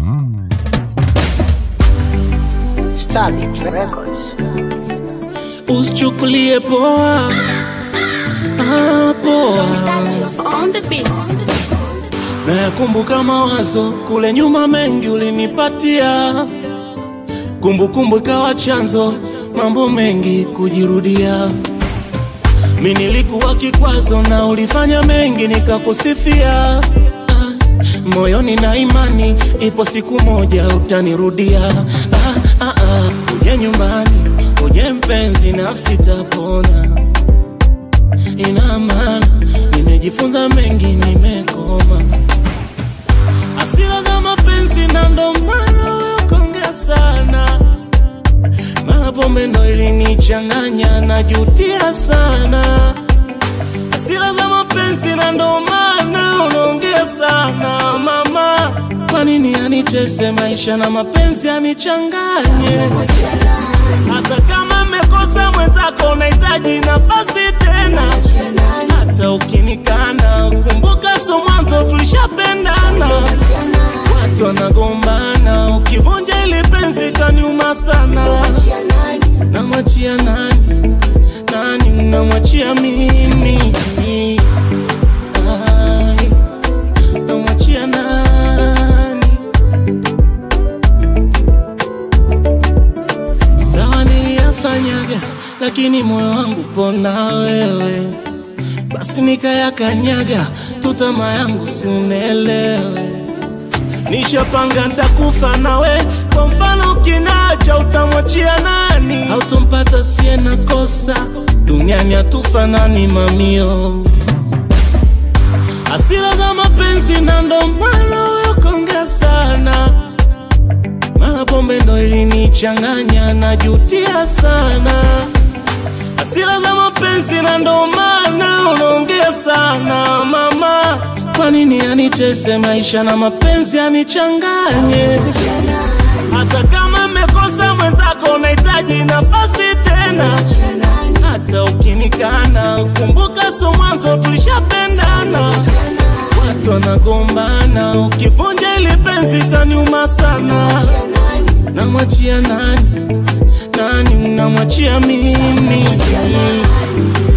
Stabit Records. Usichukulie poa, poa. On the beats. Nakumbuka mawazo kule nyuma mengi ulinipatia, kumbukumbu ikawa chanzo mambo mengi kujirudia. Mimi nilikuwa kikwazo na ulifanya mengi nikakusifia. Moyoni na imani ipo siku moja utanirudia. Uje nyumbani, uje mpenzi, nafsi tapona. Ina maana nimejifunza mengi, nimekoma. Hasira za mapenzi na ndo maana wewe ukaongea sana. Mara pombe ndo ilinichanganya, najutia sana. Hasira za mapenzi na ndo maana unaongea sana mama. Kwa nini anitese maisha na mapenzi yanichanganye? Hata kama mekosa mwenzako unahitaji nafasi tena. Hata ukinikana kumbuka so mwanzo tulishapendana. Watu wanagombana, ukivunja ile penzi taniuma sana. Namwachia nani? Nani namwachia mimi? Namwachia nani? Sawa niliyafanyaga, lakini moyo wangu pona wewe. Basi nikayakanyaga, tutama yangu si unelewe. Nishapanga nitakufa nawe, kwa mfano ukinacha utamwachia nani? Hautompata siye na kosa, duniani hatufanani mamio. Hasira za mapenzi na ndo maana wewe ukaongea sana. Mara pombe ndo ilinichanganya, najutia sana. Hasira za mapenzi na ndo maana unaongea sana mama. Kwa nini anitese maisha na mapenzi yanichanganye? Hata kama mekosa mwenzako unahitaji nafasi tena. Hata ukinikana kumbuka so mwanzo tulishapendana. Watu wanagombana, ukivunja ile penzi taniuma sana. Namwachia nani? Nani namwachia mimi?